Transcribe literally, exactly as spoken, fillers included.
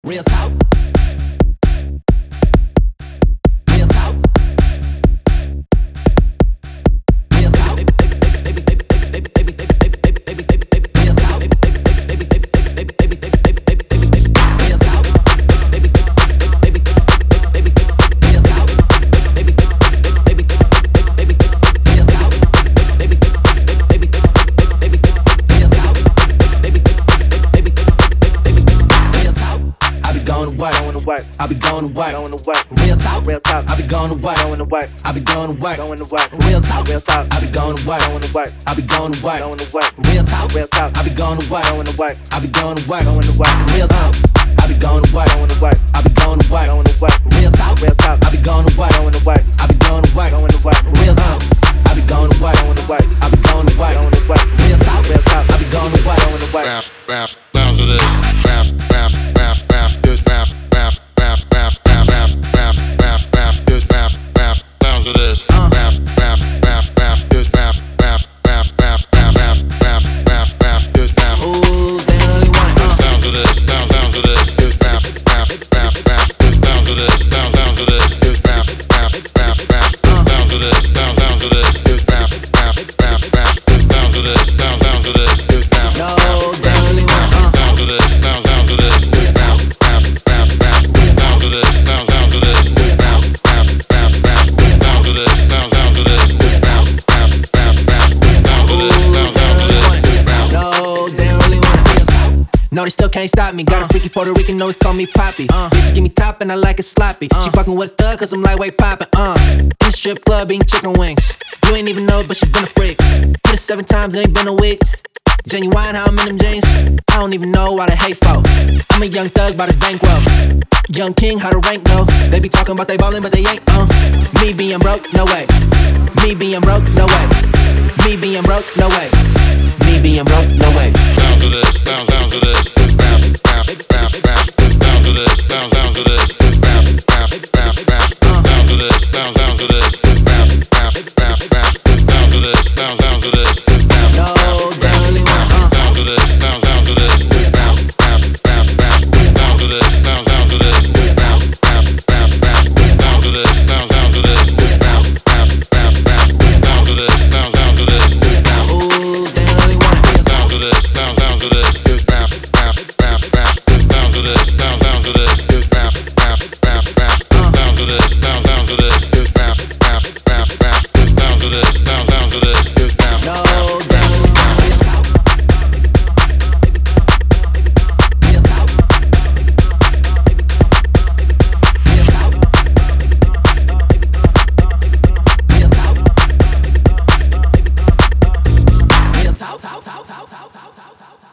Real talk. Real talk. Real talk. I be going to work, going to work. Real talk, real talk. I be going to work, going to work. I be going to work, going to work. Real talk, real talk. I be going to work, going to work. I be going to work, going to work. Real talk, real talk. I be going to work, going to work. I be going to work, going to work. Real talk, I be going to work, going to work. I be going to work, going to work. Real talk, real talk. I be going to work, going to work. I be going to work, going to work. Real talk, I be going to work, going to work. I be going to work, going to work. Real talk, real talk. I be going to work, going to work. Bounce, bounce, bounce to this. Bounce, bounce, bounce, bounce, just bounce, bounce, bounce, bounce, bounce, bounce, bounce, bounce, bounce, just bounce, bounce, bounce to this. Bounce, bounce, bounce, bounce, just bounce, bounce, bounce, bounce, bounce, bounce, bounce, bounce, bounce, just bounce. Ooh, they really want it, uh. Bounce to this, bounce, bounce to this, just bounce, bounce, bounce, bounce, just bounce to this, bounce, bounce to this, just bounce, bounce, bounce, bounce, bounce to this, bounce, bounce to this, just bounce, bounce, bounce, bounce, just bounce to this, bounce, bounce to this, just bounce. No, they really want it, uh. Bounce to this, bounce, bounce to this, just bounce, bounce, bounce, bounce, bounce to this, bounce, bounce to this, just bounce, bounce, bounce, bounce, bounce to this, bounce, bounce to this, just bounce, bounce, bounce, bounce, bounce to this, bounce, bounce to this, just bounce. No, they don't really want it. No, they still can't stop me. Got a freaky Puerto Rican, always call me Poppy. Uh, Bitch, give me top and I like it sloppy. Uh, she fucking with a thug cause I'm lightweight poppin'. Uh, in the strip club eating chicken wings. You ain't even know, but she been a freak. Hit it seven times, it ain't been a week. Genuine, how I'm in them jeans. I don't even know why they hate for. I'm a young thug by the bankroll. Young king, how the rank go. They be talking about they ballin', but they ain't. Uh, me being broke, no way. Me being broke, no way. Me being broke, no way. Me being broke, no way. Bounce to this, bounce, bounce to this, just bounce, bounce, bounce, bounce, just bounce to this, bounce, bounce to this, just bounce, bounce, bounce, bounce, bounce to this, bounce, bounce to this, just bounce, bounce, bounce, bounce, just bounce to this, bounce, bounce to this, just bounce. No, they don't really want it, uh. Bounce to this, bounce, bounce to this, just bounce, bounce, bounce, bounce, bounce to this, bounce, bounce to this, just bounce, bounce, bounce, bounce, bounce to this, bounce, bounce to this, just bounce, bounce, bounce, bounce, bounce to this, bounce, bounce to this, just bounce. Ooh, they don't really want it. Bounce to this, bounce, bounce to this, just bounce, bounce, bounce, bounce, just bounce to this, bounce, bounce to this, just bounce, bounce, bounce, bounce, bounce to this, bounce, bounce to this, just bounce, bounce, bounce, bounce, just bounce to this, bounce, bounce to this, just bounce. No, they don't really want it. Real talk. Real talk. Real talk. Real talk. Real talk. Talk, talk, talk, talk, talk, talk, talk.